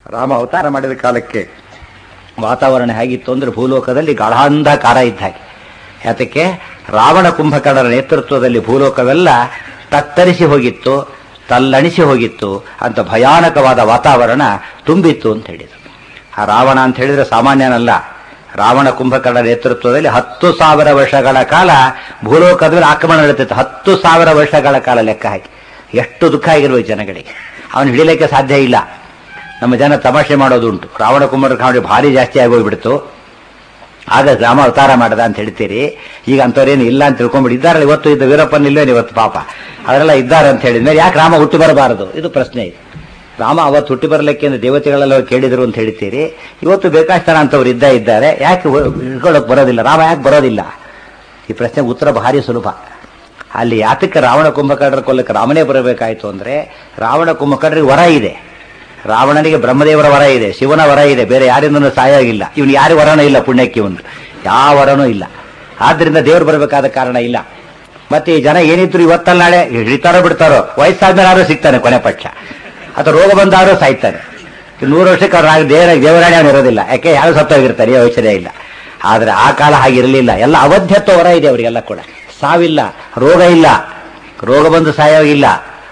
ರಾಮ ಅವತಾರ ಮಾಡಿದ ಕಾಲಕ್ಕೆ ವಾತಾವರಣ ಹೇಗಿತ್ತು ಅಂದ್ರೆ ಭೂಲೋಕದಲ್ಲಿ ಗಾಢಾಂಧಕಾರ ಇದ್ದ ಹಾಗೆ. ಯಾತಕ್ಕೆ ರಾವಣ ಕುಂಭಕರ್ಣರ ನೇತೃತ್ವದಲ್ಲಿ ಭೂಲೋಕವೆಲ್ಲ ತತ್ತರಿಸಿ ಹೋಗಿತ್ತು, ತಲ್ಲಣಿಸಿ ಹೋಗಿತ್ತು, ಅಂತ ಭಯಾನಕವಾದ ವಾತಾವರಣ ತುಂಬಿತ್ತು ಅಂತ ಹೇಳಿದರು. ಆ ರಾವಣ ಅಂತ ಹೇಳಿದ್ರೆ ಸಾಮಾನ್ಯನಲ್ಲ. ರಾವಣ ಕುಂಭಕರ್ಣ ನೇತೃತ್ವದಲ್ಲಿ 10,000 ವರ್ಷಗಳ ಕಾಲ ಭೂಲೋಕದ ಮೇಲೆ ಆಕ್ರಮಣ ನಡೆಯುತ್ತಿತ್ತು. 10,000 ವರ್ಷಗಳ ಕಾಲ ಲೆಕ್ಕ ಹಾಕಿ ಎಷ್ಟು ದುಃಖ ಆಗಿರ್ಬೇಕು ಜನಗಳಿಗೆ. ಅವನು ಹಿಡಿಲಿಕ್ಕೆ ಸಾಧ್ಯ ಇಲ್ಲ. ನಮ್ಮ ಜನ ತಮಾಷೆ ಮಾಡೋದುಂಟು, ರಾವಣ ಕುಂಭಕರ್ಣ ಭಾರಿ ಜಾಸ್ತಿ ಆಗೋಗ್ಬಿಡ್ತು, ಆಗ ರಾಮ ಅವತಾರ ಮಾಡದ ಅಂತ ಹೇಳ್ತೀರಿ. ಈಗ ಅಂಥವ್ರೇನು ಇಲ್ಲ ಅಂತ ತಿಳ್ಕೊಂಡ್ಬಿಟ್ಟು ಇದ್ದಾರಲ್ಲ. ಇವತ್ತು ಇದ್ದ ವೀರಪ್ಪನ ಇಲ್ವೇನು ಇವತ್ತು ಪಾಪ ಅವರೆಲ್ಲ ಇದ್ದಾರೆ ಅಂತ ಹೇಳಿದ್ಮೇಲೆ ಯಾಕೆ ರಾಮ ಹುಟ್ಟಿ ಬರಬಾರದು? ಇದು ಪ್ರಶ್ನೆ ಇದೆ. ರಾಮ ಅವತ್ತು ಹುಟ್ಟಿ ಬರಲಿಕ್ಕೆ ಅಂದ್ರೆ ದೇವತೆಗಳೆಲ್ಲ ಕೇಳಿದರು ಅಂತ ಹೇಳ್ತೀರಿ. ಇವತ್ತು ಬೇಕಾಷ್ಟನ ಅಂತವ್ರು ಇದ್ದಾರೆ, ಯಾಕೆ ಹಿಡ್ಕೊಳ್ಳೋಕೆ ಬರೋದಿಲ್ಲ? ರಾಮ ಯಾಕೆ ಬರೋದಿಲ್ಲ? ಈ ಪ್ರಶ್ನೆಗೆ ಉತ್ತರ ಭಾರಿ ಸುಲಭ. ಅಲ್ಲಿ ಯಾತಕ್ಕೆ ರಾವಣ ಕುಂಭಕರ್ಣರ ಕೊಲ್ಲಕ್ಕೆ ರಾಮನೇ ಬರಬೇಕಾಯ್ತು ಅಂದ್ರೆ, ರಾವಣ ಕುಂಭಕರ್ಣರಿಗೆ ವರ ಇದೆ. ರಾವಣನಿಗೆ ಬ್ರಹ್ಮದೇವರ ವರ ಇದೆ, ಶಿವನ ವರ ಇದೆ, ಬೇರೆ ಯಾರಿಂದನೂ ಸಹಾಯ ಇಲ್ಲ. ಇವನು ಯಾರು ವರನೂ ಇಲ್ಲ, ಪುಣ್ಯಕ್ಕೆ ಒಂದು ಯಾವ ವರನೂ ಇಲ್ಲ. ಆದ್ರಿಂದ ದೇವರು ಬರಬೇಕಾದ ಕಾರಣ ಇಲ್ಲ. ಮತ್ತೆ ಈ ಜನ ಏನಿದ್ರು ಇವತ್ತಲ್ಲ ನಾಳೆ ಹಿಡಿತಾರೋ ಬಿಡ್ತಾರೋ, ವಯಸ್ಸಾದ್ಮೇಲೆ ಯಾರು ಸಿಗ್ತಾನೆ ಕೊನೆ ಪಕ್ಷ, ಅಥವಾ ರೋಗ ಬಂದಾದ್ರೂ ಸಾಯ್ತಾನೆ. 100 ವರ್ಷಕ್ಕೆ ಅವ್ರು ದೇವರಾಣಿ ಅವನು ಇರೋದಿಲ್ಲ, ಯಾಕೆ ಯಾರು ಸತ್ತೋಗಿರ್ತಾರೆ, ಯೋಚನೆ ಇಲ್ಲ. ಆದ್ರೆ ಆ ಕಾಲ ಹಾಗಿರಲಿಲ್ಲ. ಎಲ್ಲ ಅವಧ್ಯತ್ವ ವರ ಇದೆ ಅವರಿಗೆಲ್ಲ ಕೂಡ. ಸಾವಿಲ್ಲ, ರೋಗ ಇಲ್ಲ, ರೋಗ ಬಂದು ಸಾಯೋಗಿಲ್ಲ,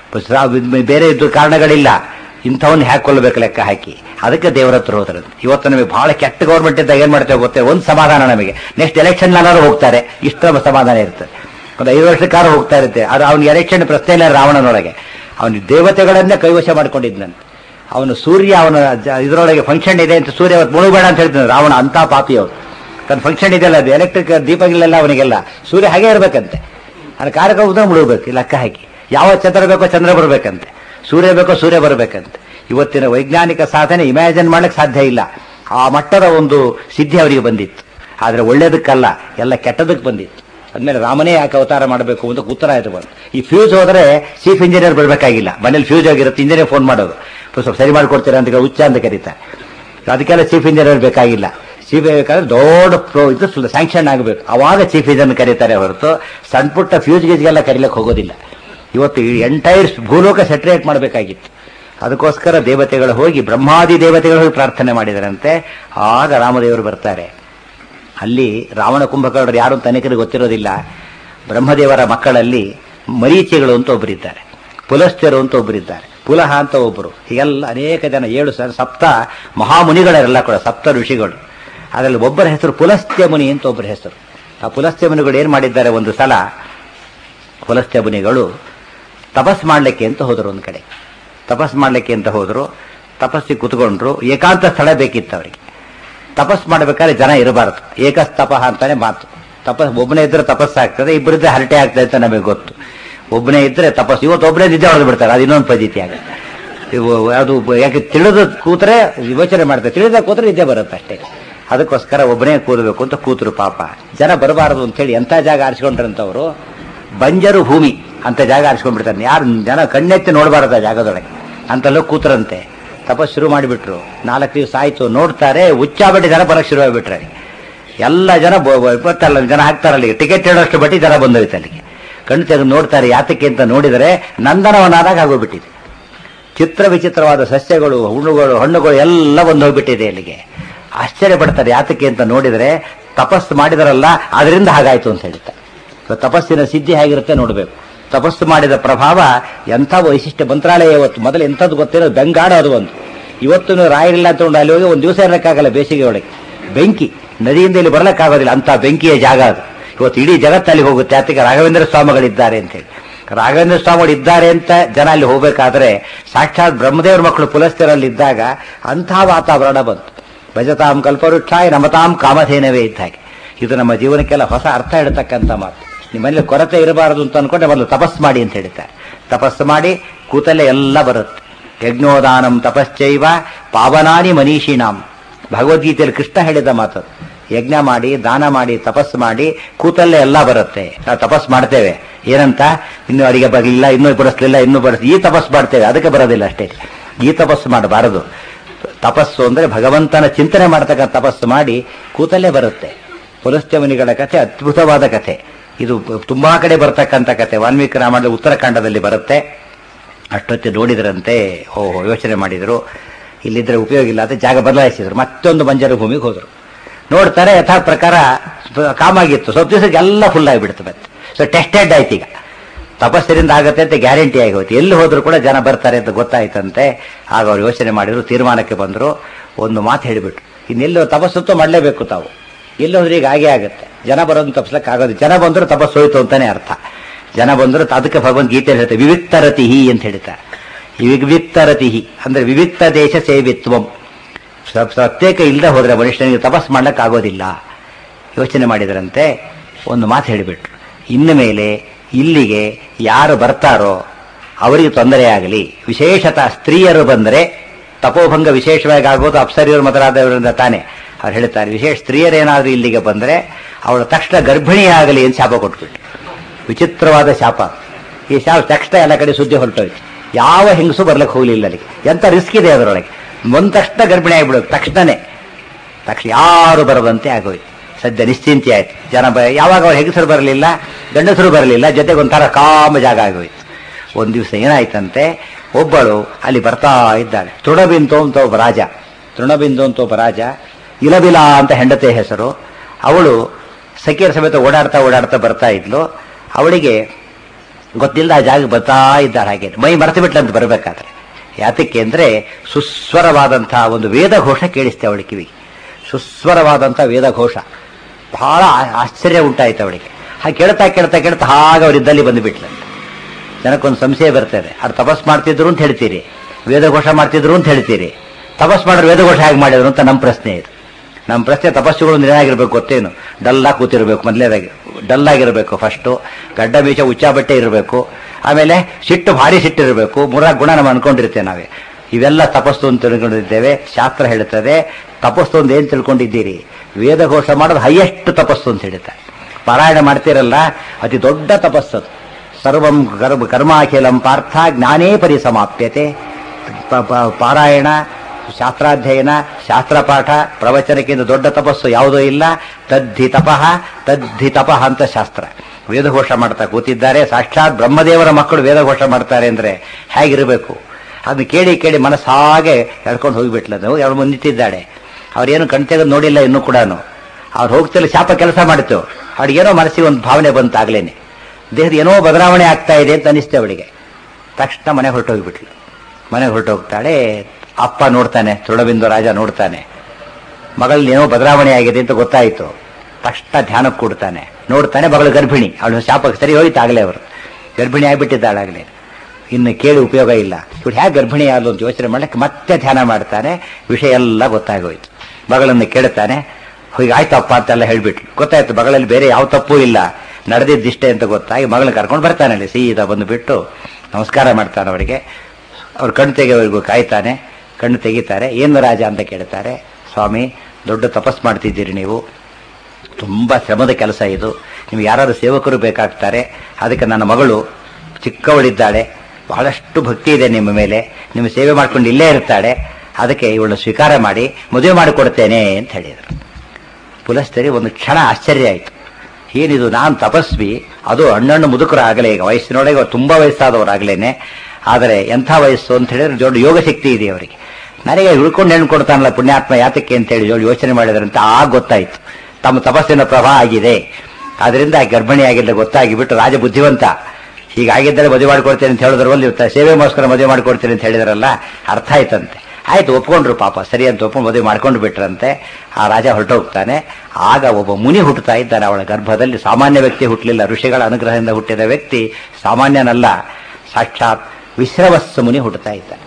ಬೇರೆ ಇದ್ದು ಕಾರಣಗಳಿಲ್ಲ. ಇಂಥವನ್ನ ಹ್ಯಾಕ್ ಕೊಲ್ಲಬೇಕು ಲೆಕ್ಕ ಹಾಕಿ. ಅದಕ್ಕೆ ದೇವರ ಹತ್ರ ಹೋದ್ರಂತೆ. ಇವತ್ತು ನಮಗೆ ಬಹಳ ಕೆಟ್ಟ ಗೌರ್ಮೆಂಟ್ ಇದ್ದಾಗ ಏನ್ ಮಾಡ್ತೇವೆ ಗೊತ್ತೇ, ಒಂದು ಸಮಾಧಾನ ನಮಗೆ, ನೆಕ್ಸ್ಟ್ ಎಲೆಕ್ಷನ್ ನಾರು ಹೋಗ್ತಾರೆ, ಇಷ್ಟರ ಸಮಾಧಾನ ಇರ್ತದೆ. ಒಂದು 5 ವರ್ಷಕ್ಕಾರು ಹೋಗ್ತಾ ಇರುತ್ತೆ. ಅದು ಅವನಿಗೆ ಎಲೆಕ್ಷನ್ ಪ್ರಶ್ನೆ ಇಲ್ಲ. ರಾವಣನೊಳಗೆ ಅವನು ದೇವತೆಗಳನ್ನೇ ಕೈವಶ ಮಾಡ್ಕೊಂಡಿದ್ದಂತೆ. ಅವನು ಸೂರ್ಯ ಅವನ ಇದರೊಳಗೆ ಫಂಕ್ಷನ್ ಇದೆ ಅಂತ ಸೂರ್ಯ ಅವತ್ತು ಮುಳುಗಬೇಡ ಅಂತ ಹೇಳ್ತಾನೆ ರಾವಣ. ಅಂತ ಪಾಪಿ ಅವನು. ತನ್ನ ಫಂಕ್ಷನ್ ಇದೆಯಲ್ಲ, ಅದು ಎಲೆಕ್ಟ್ರಿಕ್ ದೀಪಗಳೆಲ್ಲ ಅವನಿಗೆಲ್ಲ ಸೂರ್ಯ ಹಾಗೆ ಇರ್ಬೇಕಂತೆ. ಅದನ್ನ ಕಾರ್ಯಕ್ರಮ ಮುಳುಗಬೇಕು ಲೆಕ್ಕ ಹಾಕಿ. ಯಾವ ಚಂದ್ರ ಬೇಕೋ ಚಂದ್ರ ಬರಬೇಕಂತೆ, ಸೂರ್ಯ ಬೇಕೋ ಸೂರ್ಯ ಬರಬೇಕಂತೆ. ಇವತ್ತಿನ ವೈಜ್ಞಾನಿಕ ಸಾಧನೆ ಇಮ್ಯಾಜಿನ್ ಮಾಡ್ಲಿಕ್ಕೆ ಸಾಧ್ಯ ಇಲ್ಲ. ಆ ಮಟ್ಟದ ಒಂದು ಸಿದ್ಧಿ ಅವರಿಗೆ ಬಂದಿತ್ತು. ಆದ್ರೆ ಒಳ್ಳೇದಕ್ಕಲ್ಲ, ಎಲ್ಲ ಕೆಟ್ಟದಕ್ಕೆ ಬಂದಿತ್ತು. ಅದ್ಮೇಲೆ ರಾಮನೇ ಯಾಕೆ ಅವತಾರ ಮಾಡಬೇಕು ಅಂತ ಉತ್ತರ ಆಯ್ತು ಬಂತು. ಈ ಫ್ಯೂಸ್ ಹೋದ್ರೆ ಚೀಫ್ ಇಂಜಿನಿಯರ್ ಬರಬೇಕಾಗಿಲ್ಲ, ಮನೇಲಿ ಫ್ಯೂಸ್ ಆಗಿರುತ್ತೆ, ಇಂಜಿನಿಯರ್ ಫೋನ್ ಮಾಡೋದು, ಸ್ವಲ್ಪ ಸರಿ ಮಾಡ್ಕೊಡ್ತೀರಾ ಅಂತ ಹುಚ್ಚ ಅಂತ ಕರೀತಾರೆ. ಅದಕ್ಕೆಲ್ಲ ಚೀಫ್ ಇಂಜಿನಿಯರ್ ಬೇಕಾಗಿಲ್ಲ. ಚೀಫ್ ಬೇಕಾದ್ರೆ ದೊಡ್ಡ ಇದು ಸ್ಯಾಂಕ್ಷನ್ ಆಗಬೇಕು, ಅವಾಗ ಚೀಫ್ ಇಂಜಿನಿಯರ್ ಕರೀತಾರೆ ಹೊರತು ಸಣ್ಣ ಪುಟ್ಟ ಫ್ಯೂಸ್ ಗೀಸ್ಗೆಲ್ಲ ಕರೀಲಿಕ್ಕೆ ಹೋಗೋದಿಲ್ಲ. ಇವತ್ತು ಎಂಟೈರ್ ಭೂಲೋಕ ಸೆಟ್ರೇಟ್ ಮಾಡಬೇಕಾಗಿತ್ತು. ಅದಕ್ಕೋಸ್ಕರ ದೇವತೆಗಳು ಹೋಗಿ, ಬ್ರಹ್ಮಾದಿ ದೇವತೆಗಳು ಹೋಗಿ ಪ್ರಾರ್ಥನೆ ಮಾಡಿದರಂತೆ. ಆಗ ರಾಮದೇವರು ಬರ್ತಾರೆ. ಅಲ್ಲಿ ರಾವಣ ಕುಂಭಕರ್ಣರು ಯಾರು ಅಂತ ಅನೇಕರಿಗೆ ಗೊತ್ತಿರೋದಿಲ್ಲ. ಬ್ರಹ್ಮದೇವರ ಮಕ್ಕಳಲ್ಲಿ ಮರೀಚಿಗಳು ಅಂತ ಒಬ್ಬರಿದ್ದಾರೆ, ಪುಲಸ್ತ್ಯರು ಅಂತ ಒಬ್ಬರಿದ್ದಾರೆ, ಪುಲಹ ಅಂತ ಒಬ್ಬರು, ಹೀಗೆಲ್ಲ ಅನೇಕ ಜನ 7 ಸಪ್ತ ಮಹಾಮುನಿಗಳೆಲ್ಲ ಕೂಡ ಸಪ್ತ ಋಷಿಗಳು. ಅದರಲ್ಲಿ ಒಬ್ಬರ ಹೆಸರು ಪುಲಸ್ತ್ಯ ಮುನಿ ಅಂತ ಒಬ್ಬರ ಹೆಸರು. ಆ ಪುಲಸ್ತ್ಯ ಮುನಿಗಳು ಏನ್ ಮಾಡಿದ್ದಾರೆ, ಒಂದು ಸಲ ಪುಲಸ್ತ್ಯ ಮುನಿಗಳು ತಪಸ್ ಮಾಡ್ಲಿಕ್ಕೆ ಅಂತ ಹೋದರು. ಒಂದು ಕಡೆ ತಪಸ್ ಮಾಡ್ಲಿಕ್ಕೆ ಅಂತ ಹೋದ್ರು. ತಪಸ್ಸಿಗೆ ಕುತ್ಕೊಂಡ್ರು. ಏಕಾಂತ ಸ್ಥಳ ಬೇಕಿತ್ತು ಅವರಿಗೆ. ತಪಸ್ ಮಾಡ್ಬೇಕಾದ್ರೆ ಜನ ಇರಬಾರದು. ಏಕಸ್ತಪಃ ಅಂತಾನೆ ಮಾತು. ಒಬ್ಬನೇ ಇದ್ರೆ ತಪಸ್ಸಾಗ್ತದೆ, ಇಬ್ಬರಿದ್ರೆ ಹರಟೆ ಆಗ್ತದೆ ಅಂತ ನಮಗೆ ಗೊತ್ತು. ಒಬ್ಬನೇ ಇದ್ರೆ ತಪಸ್ಸು. ಇವತ್ತು ಒಬ್ಬನೇ ನಿದ್ದೆ ಹೊಡೆದು ಬಿಡ್ತಾರೆ, ಅದು ಇನ್ನೊಂದು ಪದ್ಧತಿ ಆಗುತ್ತೆ. ಅದು ಯಾಕೆ ತಿಳಿದು ಕೂತ್ರೆ ಯೋಚನೆ ಮಾಡ್ತಾರೆ, ತಿಳಿದ ಕೂತ್ರೆ ನಿದ್ದೆ ಬರುತ್ತೆ ಅಷ್ಟೇ. ಅದಕ್ಕೋಸ್ಕರ ಒಬ್ಬನೇ ಕೂದಬೇಕು ಅಂತ ಕೂತರು. ಪಾಪ ಜನ ಬರಬಾರದು ಅಂತೇಳಿ ಎಂಥ ಜಾಗ ಆರಿಸ್ಕೊಂಡ್ರಂತವ್ರು, ಬಂಜರು ಭೂಮಿ ಅಂತ ಜಾಗ ಆರಿಸ್ಕೊಂಡ್ಬಿಡ್ತಾರೆ. ಯಾರು ಜನ ಕಣ್ಣೆತ್ತಿ ನೋಡಬಾರದು ಆ ಜಾಗದೊಳಗೆ ಅಂತಲ್ಲೂ ಕೂತ್ರಂತೆ. ತಪಸ್ ಶುರು ಮಾಡಿಬಿಟ್ರು. 4 ದಿವಸ ಆಯ್ತು. ನೋಡ್ತಾರೆ, ಹುಚ್ಚಾಬಟ್ಟಿ ಜನ ಬರಕ್ಕೆ ಶುರು ಆಗಿಬಿಟ್ರೆ. ಎಲ್ಲ ಜನ ಗೊತ್ತಲ್ಲ, ಜನ ಹಾಕ್ತಾರಲ್ಲಿ ಟಿಕೆಟ್ ಹೇಳೋಷ್ಟು ಬಟ್ಟಿ ಜನ ಬಂದೋಯ್ತು ಅಲ್ಲಿಗೆ. ಕಣ್ಣು ತೆಗೆದು ನೋಡ್ತಾರೆ. ಯಾತಕ್ಕೆ ಅಂತ ನೋಡಿದರೆ ನಂದನವನಾದಾಗ ಆಗೋಗ್ಬಿಟ್ಟಿದೆ. ಚಿತ್ರ ವಿಚಿತ್ರವಾದ ಸಸ್ಯಗಳು, ಹಣ್ಣುಗಳು ಎಲ್ಲ ಬಂದು ಹೋಗ್ಬಿಟ್ಟಿದೆ ಅಲ್ಲಿಗೆ. ಆಶ್ಚರ್ಯ ಪಡ್ತಾರೆ. ಯಾತಕ್ಕೆ ಅಂತ ನೋಡಿದರೆ ತಪಸ್ಸು ಮಾಡಿದರಲ್ಲ, ಅದರಿಂದ ಹಾಗಾಯ್ತು ಅಂತ ಹೇಳ್ತಾರೆ. ತಪಸ್ಸಿನ ಸಿದ್ಧಿ ಹೇಗಿರುತ್ತೆ ನೋಡಬೇಕು. ತಪಸ್ಸು ಮಾಡಿದ ಪ್ರಭಾವ ಎಂಥ ವೈಶಿಷ್ಟ್ಯ. ಮಂತ್ರಾಲಯ ಇವತ್ತು ಮೊದಲು ಎಂಥದ್ದು ಗೊತ್ತಿರೋ ಬೆಂಗಾಡ ಅದು ಒಂದು. ಇವತ್ತು ರಾಯರಿಲ್ಲ ಅಂತಕೊಂಡು ಅಲ್ಲಿ ಹೋಗಿ ಒಂದು ದಿವಸ ಇರಲಿಕ್ಕಾಗಲ್ಲ. ಬೇಸಿಗೆ ಒಳಗೆ ಬೆಂಕಿ, ನದಿಯಿಂದ ಇಲ್ಲಿ ಬರಲಿಕ್ಕಾಗೋದಿಲ್ಲ, ಅಂತ ಬೆಂಕಿಯ ಜಾಗ ಅದು. ಇವತ್ತು ಇಡೀ ಜಗತ್ತಲ್ಲಿ ಹೋಗುತ್ತೆ. ಅದಕ್ಕೆ ರಾಘವೇಂದ್ರ ಸ್ವಾಮಿಗಳಿದ್ದಾರೆ ಅಂತೇಳಿ. ರಾಘವೇಂದ್ರ ಸ್ವಾಮಿಗಳು ಇದ್ದಾರೆ ಅಂತ ಜನ ಅಲ್ಲಿ ಹೋಗಬೇಕಾದ್ರೆ, ಸಾಕ್ಷಾತ್ ಬ್ರಹ್ಮದೇವರ ಮಕ್ಕಳು ಪುಲಸ್ತ್ಯರಲ್ಲಿ ಇದ್ದಾಗ ಅಂಥ ವಾತಾವರಣ ಬಂತು. ಭಜತಾಂ ಕಲ್ಪವೃಕ್ಷಾಯ ನಮತಾಂ ಕಾಮಧೇನವೇ ಇದ್ದ ಹಾಗೆ. ಇದು ನಮ್ಮ ಜೀವನಕ್ಕೆಲ್ಲ ಹೊಸ ಅರ್ಥ ಇಡತಕ್ಕಂಥ ಮಾತು. ನಿಮ್ಮಲ್ಲಿ ಕೊರತೆ ಇರಬಾರದು ಅಂತ ಅನ್ಕೊಂಡೆ ಮೊದಲು ತಪಸ್ಸು ಮಾಡಿ ಅಂತ ಹೇಳ್ತಾರೆ. ತಪಸ್ಸು ಮಾಡಿ ಕೂತಲ್ಲೇ ಎಲ್ಲ ಬರುತ್ತೆ. ಯಜ್ಞೋದಾನಂ ತಪಶ್ಚೈವ ಪಾವನಾನಿ ಮನೀಷಿಣಾಂ. ಭಗವದ್ಗೀತೆಯಲ್ಲಿ ಕೃಷ್ಣ ಹೇಳಿದ ಮಾತು. ಯಜ್ಞ ಮಾಡಿ, ದಾನ ಮಾಡಿ, ತಪಸ್ಸು ಮಾಡಿ, ಕೂತಲ್ಲೇ ಎಲ್ಲ ಬರುತ್ತೆ. ನಾವು ತಪಸ್ಸು ಮಾಡ್ತೇವೆ ಏನಂತ, ಇನ್ನೂ ಅಡಿಗೆ ಬರಲಿಲ್ಲ, ಇನ್ನೂ ಬಡಿಸ್ಲಿಲ್ಲ, ಇನ್ನೂ ಈ ತಪಸ್ಸು ಮಾಡ್ತೇವೆ, ಅದಕ್ಕೆ ಬರೋದಿಲ್ಲ ಅಷ್ಟೇ. ಈ ತಪಸ್ಸು ಮಾಡಬಾರದು. ತಪಸ್ಸು ಅಂದ್ರೆ ಭಗವಂತನ ಚಿಂತನೆ ಮಾಡ್ತಕ್ಕಂಥ ತಪಸ್ಸು ಮಾಡಿ ಕೂತಲ್ಲೇ ಬರುತ್ತೆ. ಪುಲಸ್ತ್ಯ ಮುನಿಗಳ ಕಥೆ ಅದ್ಭುತವಾದ ಕಥೆ. ಇದು ತುಂಬಾ ಕಡೆ ಬರ್ತಕ್ಕಂಥ ಕಥೆ. ವಾಲ್ಮೀಕಿ ರಾಮಾಯಣದ ಉತ್ತರಾಖಂಡದಲ್ಲಿ ಬರುತ್ತೆ. ಅಷ್ಟೊತ್ತಿ ನೋಡಿದ್ರಂತೆ. ಯೋಚನೆ ಮಾಡಿದ್ರು. ಇಲ್ಲಿದ್ರೆ ಉಪಯೋಗ ಇಲ್ಲ ಅಂತ ಜಾಗ ಬದಲಾಯಿಸಿದ್ರು. ಮತ್ತೊಂದು ಬಂಜರು ಭೂಮಿಗೆ ಹೋದರು. ನೋಡ್ತಾರೆ ಯಥಾ ಪ್ರಕಾರ ಕಾಮಾಗಿತ್ತು. ಸ್ವಲ್ಪ ದಿವಸಕ್ಕೆ ಎಲ್ಲ ಫುಲ್ ಆಗಿಬಿಡ್ತು. ಮತ್ತೆ ಸೊ ಟೆಸ್ಟೆಡ್ ಆಯ್ತು. ಈಗ ತಪಸ್ಸರಿಂದ ಆಗತ್ತೆ ಅಂತ ಗ್ಯಾರಂಟಿ ಆಗಿ ಹೋಯ್ತು. ಎಲ್ಲಿ ಹೋದ್ರು ಕೂಡ ಜನ ಬರ್ತಾರೆ ಅಂತ ಗೊತ್ತಾಯ್ತಂತೆ. ಆಗ ಅವ್ರು ಯೋಚನೆ ಮಾಡಿದ್ರು, ತೀರ್ಮಾನಕ್ಕೆ ಬಂದರು. ಒಂದು ಮಾತು ಹೇಳಿಬಿಟ್ರು, ಇನ್ನೆಲ್ಲೋ ತಪಸ್ಸು ಮಾಡಲೇಬೇಕು ತಾವು. ಎಲ್ಲೋದ್ರೆ ಈಗ ಹಾಗೆ ಆಗುತ್ತೆ. ಜನ ಬರೋದನ್ನು ತಪ್ಪಿಸ್ಲಕ್ಕೆ ಆಗೋದು. ಜನ ಬಂದರೂ ತಪಸ್ಸು ಹೋಯ್ತು ಅಂತಾನೆ ಅರ್ಥ. ಜನ ಬಂದರೂ ಅದಕ್ಕೆ ಭಗವದ್ಗೀತೆಯಲ್ಲಿ ಹೇಳ್ತಾರೆ ವಿವಿಕ್ತ ರತಿಹಿ ಅಂತ ಹೇಳ್ತಾರೆ. ವಿವಿಕ್ತ ರತಿಹಿ ಅಂದ್ರೆ ವಿವಿಕ್ತ ದೇಶ ಸೇವಿತ್ವಂ. ಪ್ರತ್ಯೇಕ ಇಲ್ಲದೆ ಹೋದ್ರೆ ಮನುಷ್ಯನಿಗೆ ತಪಸ್ಸು ಮಾಡ್ಲಿಕ್ಕೆ ಆಗೋದಿಲ್ಲ. ಯೋಚನೆ ಮಾಡಿದ್ರಂತೆ. ಒಂದು ಮಾತು ಹೇಳಿಬಿಟ್ರು, ಇನ್ನು ಮೇಲೆ ಇಲ್ಲಿಗೆ ಯಾರು ಬರ್ತಾರೋ ಅವರಿಗೆ ತೊಂದರೆ ಆಗಲಿ. ವಿಶೇಷತಃ ಸ್ತ್ರೀಯರು ಬಂದರೆ ತಪೋಭಂಗ ವಿಶೇಷವಾಗಿ ಆಗೋದು ಅಪ್ಸರಿಯರು ಮೊದಲಾದವರಿಂದ ತಾನೆ. ಅವ್ರು ಹೇಳ್ತಾರೆ, ವಿಶೇಷ ಸ್ತ್ರೀಯರೇನಾದರೂ ಇಲ್ಲಿಗೆ ಬಂದರೆ ಅವಳ ತಕ್ಷಣ ಗರ್ಭಿಣಿಯಾಗಲಿ ಅಂತ ಶಾಪ ಕೊಟ್ಬಿಟ್ಟು. ವಿಚಿತ್ರವಾದ ಶಾಪ. ಈ ಶಾಪ ತಕ್ಷಣ ಎಲ್ಲ ಕಡೆ ಸುದ್ದಿ ಹೊರಟೋಯ್ತು. ಯಾವ ಹೆಂಗಸು ಬರ್ಲಿಕ್ಕೆ ಹೋಗಲಿಲ್ಲ ಅಲ್ಲಿಗೆ. ಎಂತ ರಿಸ್ಕ್ ಇದೆ ಅದರೊಳಗೆ. ಒಂದು ತಕ್ಷಣ ಗರ್ಭಿಣಿ ಆಗಿಬಿಡೋದು. ತಕ್ಷಣ ಯಾರು ಬರದಂತೆ ಆಗೋಯ್ತು. ಸದ್ಯ ನಿಶ್ಚಿಂತೆ ಆಯ್ತು. ಜನ ಯಾವಾಗ ಅವ್ರ ಹೆಂಗಸರು ಬರಲಿಲ್ಲ, ಗಂಡಸರು ಬರಲಿಲ್ಲ, ಜೊತೆಗೆ ಒಂಥರ ಕಾಮ ಜಾಗ ಆಗೋಯ್ತು. ಒಂದು ದಿವಸ ಏನಾಯ್ತಂತೆ, ಒಬ್ಬಳು ಅಲ್ಲಿ ಬರ್ತಾ ಇದ್ದಾಳೆ. ತೃಣಬಿಂದು ಅಂತ ಒಬ್ಬ ರಾಜ. ತೃಣಬಿಂದು ಅಂತ ಒಬ್ಬ ರಾಜ. ಇಲಬಿಲ ಅಂತ ಹೆಂಡತಿ ಹೆಸರು. ಅವಳು ಸಖಿಯರ ಸಮೇತ ಓಡಾಡ್ತಾ ಬರ್ತಾ ಇದ್ಲು. ಅವಳಿಗೆ ಗೊತ್ತಿಲ್ಲದ ಆ ಜಾಗ ಬರ್ತಾ ಇದ್ದಾಳೆ. ಹಾಗೆ ಮೈ ಮರೆತು ಬಿಟ್ಲಂತ ಬರಬೇಕಾದ್ರೆ. ಯಾತಕ್ಕೆ ಅಂದ್ರೆ ಸುಸ್ವರವಾದಂತಹ ಒಂದು ವೇದಘೋಷ ಕೇಳಿಸ್ತೆ ಅವಳಿಗೆ ಕಿವಿಗೆ. ಸುಸ್ವರವಾದಂಥ ವೇದಘೋಷ. ಬಹಳ ಆಶ್ಚರ್ಯ ಉಂಟಾಯ್ತು ಅವಳಿಗೆ. ಹಾಗೆ ಕೇಳ್ತಾ ಹಾಗೆ ಅವರಿದ್ದಲ್ಲಿ ಬಂದುಬಿಟ್ಲಂತೆ. ಜನಕ್ಕೊಂದು ಸಂಶಯ ಬರ್ತದೆ, ಅವ್ರು ತಪಸ್ ಮಾಡ್ತಿದ್ರು ಅಂತ ಹೇಳ್ತೀರಿ, ವೇದಘೋಷ ಮಾಡ್ತಿದ್ರು ಅಂತ ಹೇಳ್ತೀರಿ, ತಪಸ್ ಮಾಡೋರು ವೇದಘೋಷ ಹೇಗೆ ಮಾಡಿದ್ರು ಅಂತ ನಮ್ಮ ಪ್ರಶ್ನೆ ಇದು. ನಮ್ಮ ಪ್ರಶ್ನೆ ತಪಸ್ಸುಗಳು ಏನಾಗಿರ್ಬೇಕು ಗೊತ್ತೇನು? ಡಲ್ಲಾಗಿ ಕೂತಿರ್ಬೇಕು. ಮೊದಲೇದಾಗಿ ಡಲ್ಲಾಗಿರ್ಬೇಕು. ಫಸ್ಟು ಗಡ್ಡ ಬೀಚ ಉಚ್ಚಾ ಬಟ್ಟೆ ಇರಬೇಕು. ಆಮೇಲೆ ಸಿಟ್ಟು, ಭಾರಿ ಸಿಟ್ಟಿರಬೇಕು. ಮೂರಾರು ಗುಣ ನಾವು ಅನ್ಕೊಂಡಿರ್ತೇವೆ ನಾವೇ. ಇವೆಲ್ಲ ತಪಸ್ಸು ಅಂತ ತಿಳ್ಕೊಂಡಿದ್ದೇವೆ. ಶಾಸ್ತ್ರ ಹೇಳ್ತದೆ ತಪಸ್ಸು ಅಂತ ಏನು ತಿಳ್ಕೊಂಡಿದ್ದೀರಿ? ವೇದಘೋಷ ಮಾಡೋದು ಹೈಯೆಸ್ಟ್ ತಪಸ್ಸು ಅಂತ ಹೇಳ್ತಾರೆ. ಪಾರಾಯಣ ಮಾಡ್ತಿರಲ್ಲ, ಅತಿ ದೊಡ್ಡ ತಪಸ್ಸದು. ಸರ್ವಂ ಕರ್ಮಾಖಿಲಂ ಪಾರ್ಥ ಜ್ಞಾನೇ ಪರಿಸಮಾಪ್ಯತೆ. ಪಾರಾಯಣ, ಶಾಸ್ತ್ರಾಧ್ಯಯನ, ಶಾಸ್ತ್ರಪಾಠ, ಪ್ರವಚನಕ್ಕಿಂತ ದೊಡ್ಡ ತಪಸ್ಸು ಯಾವುದೂ ಇಲ್ಲ. ತದ್ಧಿ ತಪಃ ಅಂತ ಶಾಸ್ತ್ರ. ವೇದಘೋಷ ಮಾಡ್ತಾ ಕೂತಿದ್ದಾರೆ. ಸಾಕ್ಷಾತ್ ಬ್ರಹ್ಮದೇವರ ಮಕ್ಕಳು ವೇದಘೋಷ ಮಾಡ್ತಾರೆ ಅಂದ್ರೆ ಹೇಗಿರಬೇಕು? ಅದನ್ನ ಕೇಳಿ ಮನಸ್ಸು ಹಾಗೆ ಎಳ್ಕೊಂಡು ಹೋಗಿಬಿಟ್ಲದು. ಅವಳು ಮುಂದೆ ನಿಂತಿದ್ದಾಳೆ. ಅವ್ರೇನು ಕಣ್ತೆಗೆದು ನೋಡಿಲ್ಲ ಇನ್ನೂ ಕೂಡ. ಅವ್ರು ಹೋಗ್ತಿಲ್ಲ, ಶಾಪ ಕೆಲಸ ಮಾಡಿತು. ಅವ್ಳಿಗೇನೋ ಮನಸ್ಸಿಗೆ ಒಂದು ಭಾವನೆ ಬಂತಾಗ್ಲೇನೆ. ದೇಹದ ಏನೋ ಬದಲಾವಣೆ ಆಗ್ತಾ ಇದೆ ಅಂತ ಅನಿಸ್ತೆ ಅವಳಿಗೆ. ತಕ್ಷಣ ಮನೆಗೆ ಹೊರಟೋಗ್ಬಿಟ್ಲು. ಮನೆಗೆ ಹೊರಟೋಗ್ತಾಳೆ. ಅಪ್ಪ ನೋಡ್ತಾನೆ, ತೃಣಬಿಂದು ರಾಜ ನೋಡ್ತಾನೆ. ಮಗಳಲ್ಲಿ ಏನೋ ಬದಲಾವಣೆ ಆಗಿದೆ ಅಂತ ಗೊತ್ತಾಯಿತು. ತಕ್ಷಣ ಧ್ಯಾನಕ್ಕೆ ಕೊಡ್ತಾನೆ. ನೋಡ್ತಾನೆ, ಮಗಳು ಗರ್ಭಿಣಿ. ಅವಳು ಶಾಪಕ್ಕೆ ಸರಿ ಹೋಯ್ತು. ಆಗಲೇ ಅವರು ಗರ್ಭಿಣಿ ಆಗಿಬಿಟ್ಟಿದ್ದಾಳಾಗಲೇ. ಇನ್ನು ಕೇಳಿ ಉಪಯೋಗ ಇಲ್ಲ. ಇವಳು ಹೇಗೆ ಗರ್ಭಿಣಿ ಆದ್ಲು ಅಂತ ಯೋಚನೆ ಮಾಡಲಿಕ್ಕೆ ಮತ್ತೆ ಧ್ಯಾನ ಮಾಡ್ತಾನೆ. ವಿಷಯ ಎಲ್ಲ ಗೊತ್ತಾಗೋಯ್ತು. ಮಗಳನ್ನು ಕೇಳ್ತಾನೆ. ಹೀಗೆ ಆಯ್ತಪ್ಪ ಅಂತೆಲ್ಲ ಹೇಳ್ಬಿಟ್ಲು. ಗೊತ್ತಾಯ್ತು ಮಗಳಲ್ಲಿ ಬೇರೆ ಯಾವ ತಪ್ಪೂ ಇಲ್ಲ, ನಡೆದಿದ್ದಿಷ್ಟೇ ಅಂತ ಗೊತ್ತಾಗಿ ಮಗಳನ್ನ ಕರ್ಕೊಂಡು ಬರ್ತಾನೆ. ಅಲ್ಲಿ ಸೀದಾ ಬಂದುಬಿಟ್ಟು ನಮಸ್ಕಾರ ಮಾಡ್ತಾನೆ ಅವರಿಗೆ. ಅವ್ರು ಕಣ್ಣು ತೆಗೆಯವರೆಗೂ ಕಾಯ್ತಾನೆ. ಕಣ್ಣು ತೆಗಿತಾರೆ. ಏನು ರಾಜ ಅಂತ ಕೇಳ್ತಾರೆ. ಸ್ವಾಮಿ, ದೊಡ್ಡ ತಪಸ್ ಮಾಡ್ತಿದ್ದೀರಿ ನೀವು, ತುಂಬ ಶ್ರಮದ ಕೆಲಸ ಇದು. ನಿಮ್ಗೆ ಯಾರಾದ್ರೂ ಸೇವಕರು ಬೇಕಾಗ್ತಾರೆ. ಅದಕ್ಕೆ ನನ್ನ ಮಗಳು ಚಿಕ್ಕವಳಿದ್ದಾಳೆ, ಬಹಳಷ್ಟು ಭಕ್ತಿ ಇದೆ ನಿಮ್ಮ ಮೇಲೆ, ನಿಮ್ಮ ಸೇವೆ ಮಾಡ್ಕೊಂಡು ಇಲ್ಲೇ ಇರ್ತಾಳೆ. ಅದಕ್ಕೆ ಇವಳನ್ನು ಸ್ವೀಕಾರ ಮಾಡಿ ಮದುವೆ ಮಾಡಿಕೊಡ್ತೇನೆ ಅಂತ ಹೇಳಿದರು. ಪುಲಸ್ತರಿ ಒಂದು ಕ್ಷಣ ಆಶ್ಚರ್ಯ ಆಯಿತು. ಏನಿದು, ನಾನು ತಪಸ್ವಿ, ಅದು ಹಣ್ಣು ಮುದುಕರು ಆಗಲೇ, ಈಗ ವಯಸ್ಸಿನೊಳಗೆ ತುಂಬ ವಯಸ್ಸಾದವರಾಗಲೇನೆ. ಆದರೆ ಎಂಥ ವಯಸ್ಸು ಅಂತ ಹೇಳಿದ್ರೆ ದೊಡ್ಡ ಯೋಗ ಶಕ್ತಿ ಇದೆ ಅವರಿಗೆ. ನನಗೆ ಉಳ್ಕೊಂಡು ಹೆಣ್ಣು ಕೊಡ್ತಾನಲ್ಲ ಪುಣ್ಯಾತ್ಮ, ಯಾತಕ್ಕೆ ಅಂತ ಹೇಳಿ ಯೋಚನೆ ಮಾಡಿದ್ರಂತ ಆಗ ಗೊತ್ತಾಯಿತು ತಮ್ಮ ತಪಸ್ಸಿನ ಪ್ರಭಾವ ಆಗಿದೆ. ಆದ್ರಿಂದ ಗರ್ಭಿಣಿಯಾಗಿದ್ದ ಗೊತ್ತಾಗಿಬಿಟ್ಟು ರಾಜ ಬುದ್ಧಿವಂತ. ಹೀಗಾಗಿದ್ದರೆ ಮದುವೆ ಮಾಡಿಕೊಡ್ತೇನೆ ಅಂತ ಹೇಳಿದ್ರಲ್ಲಿ ಸೇವೆಗೋಸ್ಕರ ಮದುವೆ ಮಾಡಿಕೊಡ್ತೇನೆ ಅಂತ ಹೇಳಿದ್ರಲ್ಲ, ಅರ್ಥ ಆಯ್ತಂತೆ. ಆಯ್ತು, ಒಪ್ಕೊಂಡ್ರು ಪಾಪ, ಸರಿ ಅಂತ ಒಪ್ಕೊಂಡು ಮದುವೆ ಮಾಡ್ಕೊಂಡು ಬಿಟ್ರಂತೆ. ಆ ರಾಜ ಹೊರಟೋಗ್ತಾನೆ. ಆಗ ಒಬ್ಬ ಮುನಿ ಹುಟ್ಟುತ್ತಾ ಇದ್ದಾನೆ ಅವಳ ಗರ್ಭದಲ್ಲಿ. ಸಾಮಾನ್ಯ ವ್ಯಕ್ತಿ ಹುಟ್ಟಲಿಲ್ಲ, ಋಷಿಗಳ ಅನುಗ್ರಹದಿಂದ ಹುಟ್ಟಿದ ವ್ಯಕ್ತಿ, ಸಾಮಾನ್ಯನಲ್ಲ. ಸಾಕ್ಷಾತ್ ವಿಶ್ರವಸ್ಸು ಮುನಿ ಹುಟ್ಟುತ್ತಾ ಇದ್ದಾನೆ.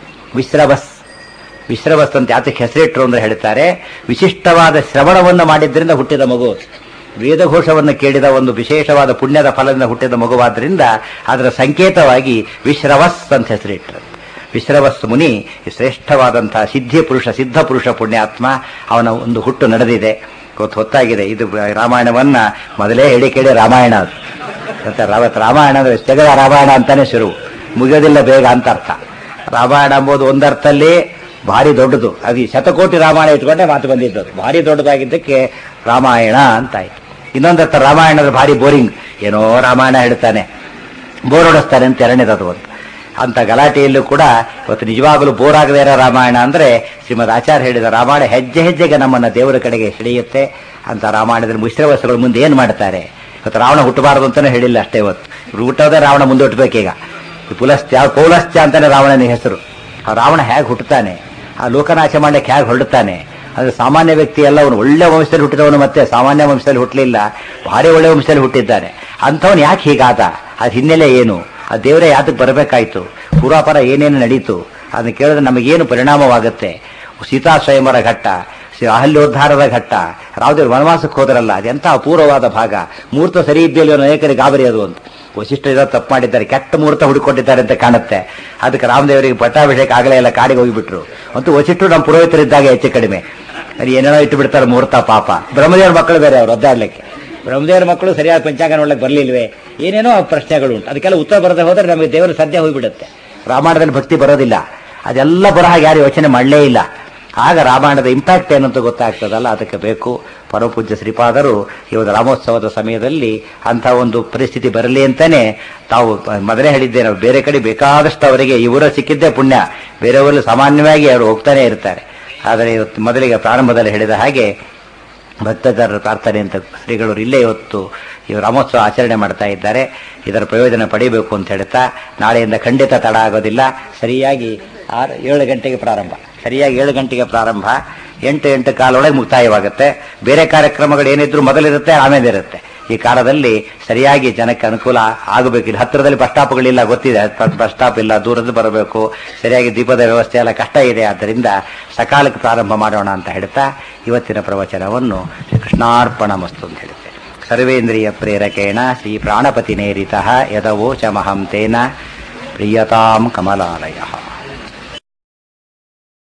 ವಿಶ್ರವಸ್ ಅಂತ ಯಾತಕ್ಕೆ ಹೆಸರಿಟ್ರು ಅಂದ್ರೆ ಹೇಳ್ತಾರೆ, ವಿಶಿಷ್ಟವಾದ ಶ್ರವಣವನ್ನು ಮಾಡಿದ್ರಿಂದ ಹುಟ್ಟಿದ ಮಗು. ವೇದಘೋಷವನ್ನು ಕೇಳಿದ ಒಂದು ವಿಶೇಷವಾದ ಪುಣ್ಯದ ಫಲದಿಂದ ಹುಟ್ಟಿದ ಮಗುವಾದ್ರಿಂದ ಅದರ ಸಂಕೇತವಾಗಿ ವಿಶ್ರವಸ್ ಅಂತ ಹೆಸರಿಟ್ರು. ವಿಶ್ರವಸ್ ಮುನಿ ಶ್ರೇಷ್ಠವಾದಂತಹ ಸಿದ್ಧ ಪುರುಷ ಪುಣ್ಯಾತ್ಮ. ಅವನ ಒಂದು ಹುಟ್ಟು ನಡೆದಿದೆ, ಹೊತ್ತಾಗಿದೆ. ಇದು ರಾಮಾಯಣವನ್ನ ಮೊದಲೇ ಹೇಳಿ ಕೇಳಿ ರಾಮಾಯಣ ಅದು. ಮತ್ತೆ ರಾಮಾಯಣ ಅಂದ್ರೆ ಜಗದ ರಾಮಾಯಣ ಅಂತಾನೆ ಶುರು, ಮುಗಿಯೋದಿಲ್ಲ ಬೇಗ ಅಂತ ಅರ್ಥ. ರಾಮಾಯಣ ಎಂಬುದು ಒಂದರ್ಥಲ್ಲಿ ಭಾರಿ ದೊಡ್ಡದು. ಅದು ಶತಕೋಟಿ ರಾಮಾಯಣ ಇಟ್ಕೊಂಡೆ ಮಾತು ಬಂದಿದ್ದದು. ಭಾರಿ ದೊಡ್ಡದಾಗಿದ್ದಕ್ಕೆ ರಾಮಾಯಣ ಅಂತಾಯ್ತು. ಇನ್ನೊಂದರ್ಥ ರಾಮಾಯಣದ ಭಾರಿ ಬೋರಿಂಗ್, ಏನೋ ರಾಮಾಯಣ ಹೇಳ್ತಾನೆ, ಬೋರ್ ಹೊಡಿಸ್ತಾನೆ ಅಂತ ಎರಡನೇದದು. ಒಂದು ಅಂತ ಗಲಾಟೆಯಲ್ಲೂ ಕೂಡ ಇವತ್ತು ನಿಜವಾಗಲೂ ಬೋರ್ ಆಗದೇ ಇರೋ ರಾಮಾಯಣ ಅಂದ್ರೆ ಶ್ರೀಮದ್ ಆಚಾರ್ಯ ಹೇಳಿದ ರಾಮಾಯಣ ಹೆಜ್ಜೆ ಹೆಜ್ಜೆಗೆ ನಮ್ಮನ್ನ ದೇವರ ಕಡೆಗೆ ಸೆಳೆಯುತ್ತೆ ಅಂತ ರಾಮಾಯಣದಲ್ಲಿ ಮಿಶ್ರವಸ್ತುಗಳು ಮುಂದೆ ಏನ್ ಮಾಡ್ತಾರೆ. ಇವತ್ತು ರಾವಣ ಹುಟ್ಟಬಾರದು ಅಂತಾನೆ ಹೇಳಿಲ್ಲ ಅಷ್ಟೇ. ಇವತ್ತು ಹುಟ್ಟೋದೇ ರಾವಣ ಮುಂದೆ ಹುಟ್ಟಬೇಕೀಗ. ಪುಲಸ್ತ್ಯ ಪೌಲಸ್ತ್ಯ ಅಂತಾನೆ ರಾವಣನ ಹೆಸರು. ಆ ರಾವಣ ಹೇಗೆ ಹುಟ್ಟುತ್ತಾನೆ, ಆ ಲೋಕನಾಶ ಮಾಡ್ಲಿಕ್ಕೆ ಹೇಗೆ ಹೊರಡುತ್ತಾನೆ. ಅದು ಸಾಮಾನ್ಯ ವ್ಯಕ್ತಿ ಅಲ್ಲ, ಅವನು ಒಳ್ಳೆ ವಂಶದಲ್ಲಿ ಹುಟ್ಟಿದವನು, ಮತ್ತೆ ಸಾಮಾನ್ಯ ವಂಶದಲ್ಲಿ ಹುಟ್ಟಲಿಲ್ಲ, ಭಾರಿ ಒಳ್ಳೆ ವಂಶದಲ್ಲಿ ಹುಟ್ಟಿದ್ದಾನೆ. ಅಂಥವನು ಯಾಕೆ ಹೀಗಾದ, ಅದ್ ಹಿನ್ನೆಲೆ ಏನು, ಆ ದೇವರೇ ಯಾತಕ್ಕೆ ಬರಬೇಕಾಯ್ತು, ಪೂರ್ವಾಪರ ಏನೇನು ನಡೀತು, ಅದನ್ನ ಕೇಳಿದ್ರೆ ನಮಗೇನು ಪರಿಣಾಮವಾಗುತ್ತೆ. ಸೀತಾ ಸ್ವಯಂವರ ಘಟ್ಟ, ಅಹಲ್ಯೋದ್ಧಾರದ ಘಟ್ಟ, ರಾವದೇವರು ವನವಾಸಕ್ಕೆ ಹೋದರಲ್ಲ, ಅದೆಂಥ ಅಪೂರ್ವವಾದ ಭಾಗ. ಮುಹೂರ್ತ ಸರಿ ಇದ್ದೆಯಲ್ಲ ಅನೇಕರಿಗೆ ಗಾಬರಿ ಅದು ಅಂತ. ವಶಿಷ್ಠ ಇದೋ ತಪ್ಪು ಮಾಡಿದ್ದಾರೆ, ಕೆಟ್ಟ ಮುಹೂರ್ತ ಹುಡುಕೊಂಡಿದ್ದಾರೆ ಅಂತ ಕಾಣುತ್ತೆ. ಅದಕ್ಕೆ ರಾಮದೇವರಿಗೆ ಪಟ್ಟಾಭಿಷೇಕ ಆಗಲೇ ಇಲ್ಲ, ಕಾಡಿಗೆ ಹೋಗಿಬಿಟ್ರು. ಅಂತೂ ವಶಿಷ್ಠರು ನಮ್ಮ ಪುರೋಹಿತರಿದ್ದಾಗ ಹೆಚ್ಚು ಕಡಿಮೆ ಅದು ಏನೇನೋ ಇಟ್ಟು ಬಿಡ್ತಾರೆ ಮುಹೂರ್ತ ಪಾಪ. ಬ್ರಹ್ಮದೇವರ ಮಕ್ಕಳು ಬೇರೆ ಅವರು ಒದ್ದಾಡ್ಲಿಕ್ಕೆ, ಬ್ರಹ್ಮದೇವರ ಮಕ್ಕಳು ಸರಿಯಾದ ಪಂಚಾಂಗ ನೋಡ್ಲಿಕ್ಕೆ ಬರಲಿಲ್ವೇ, ಏನೇನೋ ಪ್ರಶ್ನೆಗಳು ಉಂಟು. ಅದಕ್ಕೆಲ್ಲ ಉತ್ತರ ಬರದೆ ಹೋದ್ರೆ ನಮಗೆ ದೇವರ ಸದ್ಯ ಹೋಗಿಬಿಡುತ್ತೆ. ರಾಮಾಯಣದಲ್ಲಿ ಭಕ್ತಿ ಬರೋದಿಲ್ಲ, ಅದೆಲ್ಲ ಬರೋ ಹಾಗೆ ಯಾರು ಯೋಚನೆ ಮಾಡಲೇ ಇಲ್ಲ. ಆಗ ರಾಮಾಯಣದ ಇಂಪ್ಯಾಕ್ಟ್ ಏನಂತ ಗೊತ್ತಾಗ್ತದಲ್ಲ, ಅದಕ್ಕೆ ಬೇಕು. ಪರಮಪೂಜ್ಯ ಶ್ರೀಪಾದರು ಇವತ್ತು ರಾಮೋತ್ಸವದ ಸಮಯದಲ್ಲಿ ಅಂಥ ಒಂದು ಪರಿಸ್ಥಿತಿ ಬರಲಿ ಅಂತಾನೆ ತಾವು ಮೊದಲೇ ಹೇಳಿದ್ದೇನೆ. ಬೇರೆ ಕಡೆ ಬೇಕಾದಷ್ಟು ಅವರಿಗೆ ಈ ಊರ ಸಿಕ್ಕಿದ್ದೇ ಪುಣ್ಯ, ಬೇರೆಯವರಲ್ಲಿ ಸಾಮಾನ್ಯವಾಗಿ ಅವರು ಹೋಗ್ತಾನೆ ಇರ್ತಾರೆ. ಆದರೆ ಇವತ್ತು ಮೊದಲಿಗೆ ಪ್ರಾರಂಭದಲ್ಲಿ ಹೇಳಿದ ಹಾಗೆ ಭಕ್ತದಾರರ ಪ್ರಾರ್ಥನೆ ಅಂತ ಶ್ರೀಗಳು ಇಲ್ಲೇ ಇವತ್ತು ಈ ರಾಮೋತ್ಸವ ಆಚರಣೆ ಮಾಡ್ತಾ ಇದ್ದಾರೆ. ಇದರ ಪ್ರಯೋಜನ ಪಡಿಬೇಕು ಅಂತ ಹೇಳ್ತಾ ನಾಳೆಯಿಂದ ಖಂಡಿತ ತಡ ಆಗೋದಿಲ್ಲ. ಸರಿಯಾಗಿ 7 ಗಂಟೆಗೆ ಪ್ರಾರಂಭ, ಸರಿಯಾಗಿ 7 ಗಂಟೆಗೆ ಪ್ರಾರಂಭ, 8 ಕಾಲೊಳಗೆ ಮುಕ್ತಾಯವಾಗುತ್ತೆ. ಬೇರೆ ಕಾರ್ಯಕ್ರಮಗಳು ಏನಿದ್ರು ಮೊದಲಿರುತ್ತೆ, ಆಮೇಲೆ ಇರುತ್ತೆ. ಈ ಕಾಲದಲ್ಲಿ ಸರಿಯಾಗಿ ಜನಕ್ಕೆ ಅನುಕೂಲ ಆಗಬೇಕು. ಇಲ್ಲಿ ಹತ್ತಿರದಲ್ಲಿ ಬಸ್ ಸ್ಟಾಪ್ಗಳಿಲ್ಲ, ಗೊತ್ತಿದೆ, ಬಸ್ ಸ್ಟಾಪ್ ಇಲ್ಲ, ದೂರದ್ದು ಬರಬೇಕು, ಸರಿಯಾಗಿ ದೀಪದ ವ್ಯವಸ್ಥೆ ಎಲ್ಲ ಕಷ್ಟ ಇದೆ. ಆದ್ದರಿಂದ ಸಕಾಲಕ್ಕೆ ಪ್ರಾರಂಭ ಮಾಡೋಣ ಅಂತ ಹೇಳ್ತಾ ಇವತ್ತಿನ ಪ್ರವಚನವನ್ನು ಕೃಷ್ಣಾರ್ಪಣಮಸ್ತು ಅಂತ ಹೇಳುತ್ತೆ. ಸರ್ವೇಂದ್ರಿಯ ಪ್ರೇರಕೇಣ ಶ್ರೀ ಪ್ರಾಣಪತಿ ನೇರಿತಃ ಯದವೋಚಮಹಂ ತೇನ ಪ್ರಿಯತಾಂ ಕಮಲಾಲಯ.